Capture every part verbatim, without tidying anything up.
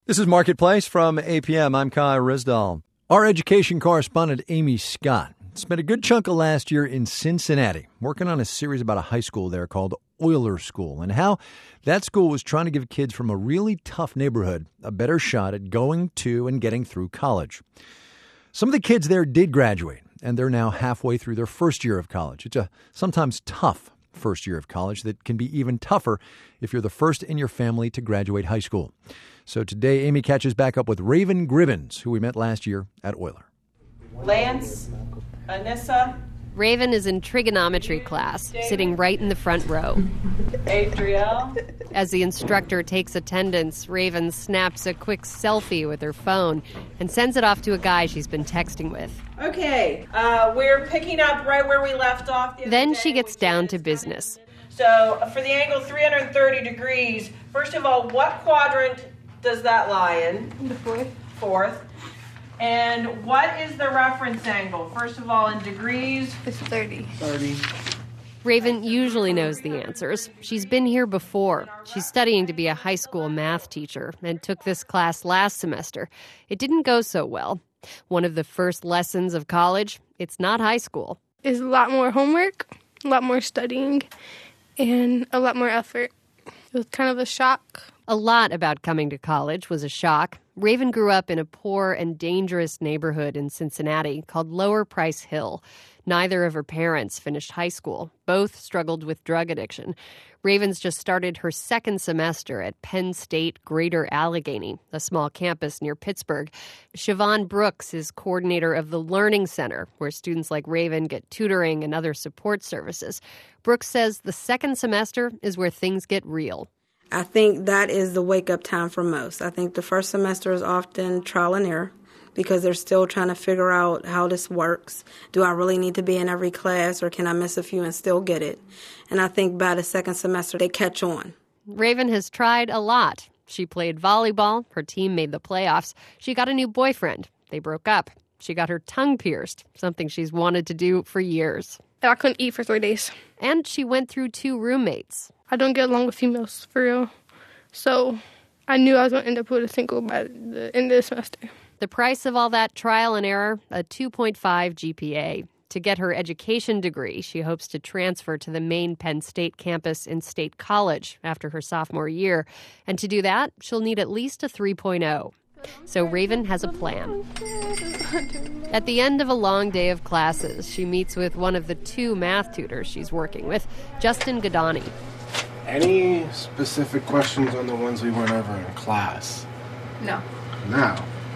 This is Marketplace from A P M. I'm Kai Risdall. Our education correspondent, Amy Scott, spent a good chunk of last year in Cincinnati working on a series about a high school there called Oyler School and how that school was trying to give kids from a really tough neighborhood a better shot at going to and getting through college. Some of the kids there did graduate, and they're now halfway through their first year of college. It's a sometimes tough first year of college that can be even tougher if you're the first in your family to graduate high school. So today, Amy catches back up with Raven Gribbins, who we met last year at Oyler. Lance, Anissa. Raven is in trigonometry class, sitting right in the front row. Adriel. As the instructor takes attendance, Raven snaps a quick selfie with her phone and sends it off to a guy she's been texting with. Okay, uh, we're picking up right where we left off. The then she gets down to business. So for the angle three hundred thirty degrees, first of all, what quadrant does that lie in? The fourth. Fourth. And what is the reference angle? First of all, in degrees? It's thirty. thirty. Raven usually knows the answers. She's been here before. She's studying to be a high school math teacher and took this class last semester. It didn't go so well. One of the first lessons of college, it's not high school. It's a lot more homework, a lot more studying, and a lot more effort. It was kind of a shock. A lot about coming to college was a shock. Raven grew up in a poor and dangerous neighborhood in Cincinnati called Lower Price Hill. Neither of her parents finished high school. Both struggled with drug addiction. Raven's just started her second semester at Penn State Greater Allegheny, a small campus near Pittsburgh. Siobhan Brooks is coordinator of the Learning Center, where students like Raven get tutoring and other support services. Brooks says the second semester is where things get real. I think that is the wake-up time for most. I think the first semester is often trial and error because they're still trying to figure out how this works. Do I really need to be in every class, or can I miss a few and still get it? And I think by the second semester, they catch on. Raven has tried a lot. She played volleyball. Her team made the playoffs. She got a new boyfriend. They broke up. She got her tongue pierced, something she's wanted to do for years. I couldn't eat for three days. And she went through two roommates. I don't get along with females, for real. So I knew I was going to end up with a single by the end of the semester. The price of all that trial and error, a two point five G P A. To get her education degree, she hopes to transfer to the main Penn State campus in State College after her sophomore year. And to do that, she'll need at least a three point oh. So Raven has a plan. At the end of a long day of classes, she meets with one of the two math tutors she's working with, Justin Gadani. Any specific questions on the ones we went over in class? No. No.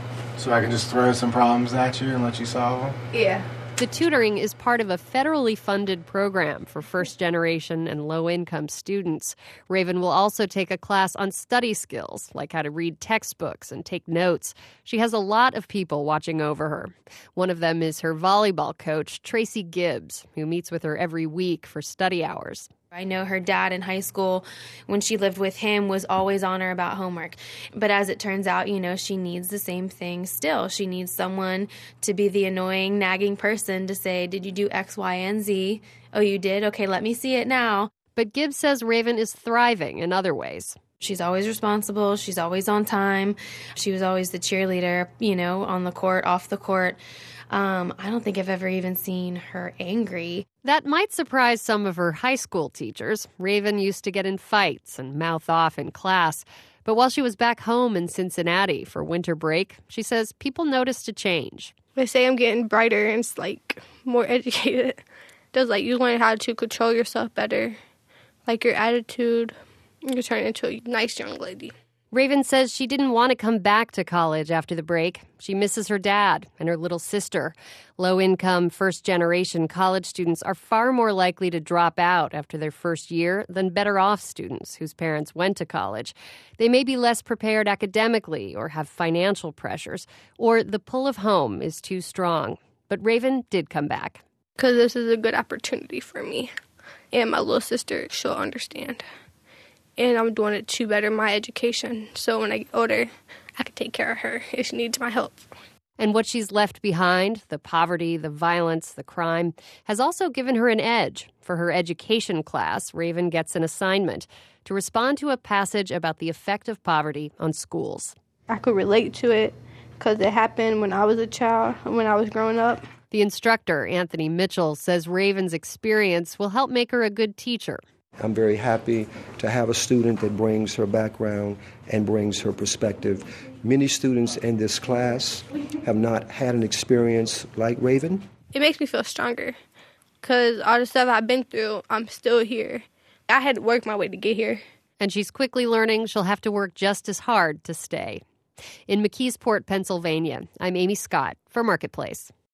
So I can just throw some problems at you and let you solve them? Yeah. The tutoring is part of a federally funded program for first-generation and low-income students. Raven will also take a class on study skills, like how to read textbooks and take notes. She has a lot of people watching over her. One of them is her volleyball coach, Tracy Gibbs, who meets with her every week for study hours. I know her dad in high school, when she lived with him, was always on her about homework. But as it turns out, you know, she needs the same thing still. She needs someone to be the annoying, nagging person to say, did you do X, Y, and Z? Oh, you did? Okay, let me see it now. But Gibbs says Raven is thriving in other ways. She's always responsible. She's always on time. She was always the cheerleader, you know, on the court, off the court. Um, I don't think I've ever even seen her angry. That might surprise some of her high school teachers. Raven used to get in fights and mouth off in class. But while she was back home in Cincinnati for winter break, she says people noticed a change. They say I'm getting brighter and it's like more educated. Does like you learn how to control yourself better, like your attitude. You're turning into a nice young lady. Raven says she didn't want to come back to college after the break. She misses her dad and her little sister. Low-income, first-generation college students are far more likely to drop out after their first year than better-off students whose parents went to college. They may be less prepared academically or have financial pressures, or the pull of home is too strong. But Raven did come back. Because this is a good opportunity for me. And my little sister, she'll understand. And I'm doing it to better my education. So when I get older, I can take care of her if she needs my help. And what she's left behind, the poverty, the violence, the crime, has also given her an edge. For her education class, Raven gets an assignment to respond to a passage about the effect of poverty on schools. I could relate to it because it happened when I was a child, when I was growing up. The instructor, Anthony Mitchell, says Raven's experience will help make her a good teacher. I'm very happy to have a student that brings her background and brings her perspective. Many students in this class have not had an experience like Raven. It makes me feel stronger because all the stuff I've been through, I'm still here. I had to work my way to get here. And she's quickly learning she'll have to work just as hard to stay. In McKeesport, Pennsylvania, I'm Amy Scott for Marketplace.